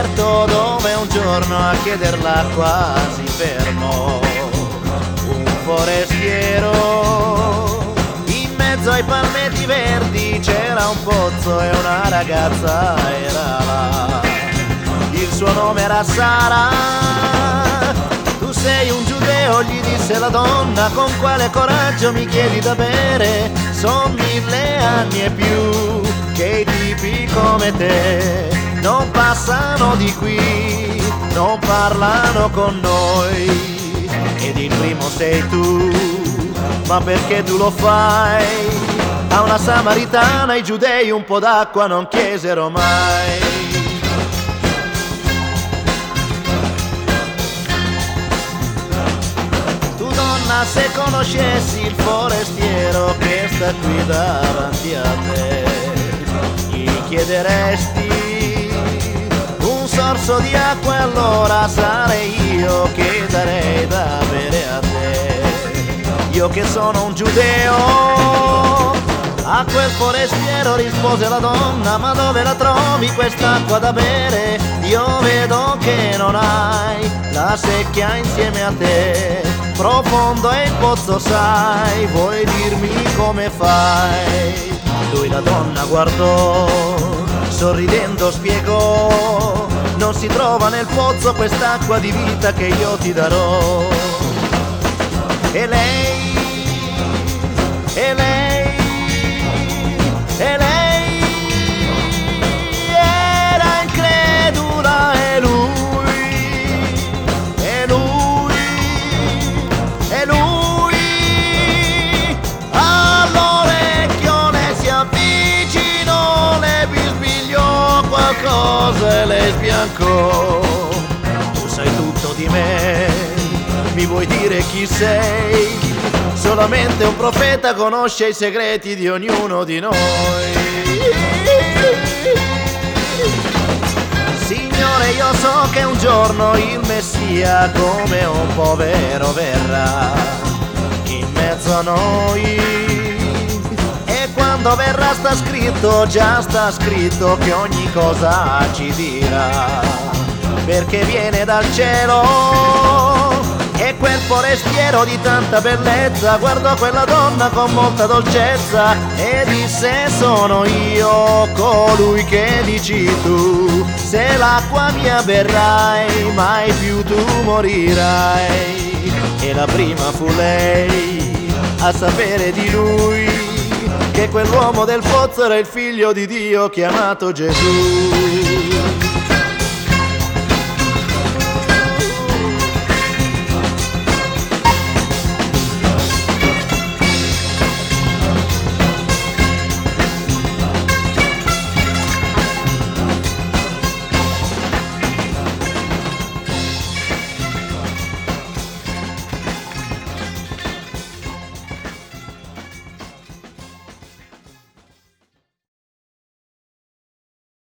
deserto dove un giorno a chieder l'acqua si fermò un forestiero. In mezzo ai palmeti verdi c'era un pozzo e una ragazza era là. Il suo nome era Sara. Tu sei un giudeo, gli disse la donna, con quale coraggio mi chiedi da bere? Son 1000 anni e più che i tipi come te non passano di qui, non parlano con noi. Ed il primo sei tu, ma perché tu lo fai? A una samaritana i giudei un po' d'acqua non chiesero mai. Se conoscessi il forestiero che sta qui davanti a te, gli chiederesti un sorso di acqua e allora sarei io che darei da bere a te. Io che sono un giudeo. A quel forestiero rispose la donna, ma dove la trovi quest'acqua da bere? Io vedo che non hai la secchia insieme a te. Profondo è il pozzo, sai, vuoi dirmi come fai? Lui la donna guardò, sorridendo spiegò: non si trova nel pozzo quest'acqua di vita che io ti darò. E lei, e lei, e lei era incredula e lui all'orecchio le si avvicinò, le bisbigliò qualcosa e le sbiancò. Tu sai tutto di me, mi vuoi dire chi sei? Solamente un profeta conosce i segreti di ognuno di noi. Signore, io so che un giorno il Messia come un povero verrà in mezzo a noi. E quando verrà sta scritto, già sta scritto che ogni cosa ci dirà, perché viene dal cielo. E quel forestiero di tanta bellezza guardò quella donna con molta dolcezza e disse: sono io colui che dici tu, se l'acqua mia berrai mai più tu morirai. E la prima fu lei a sapere di lui che quell'uomo del pozzo era il figlio di Dio chiamato Gesù.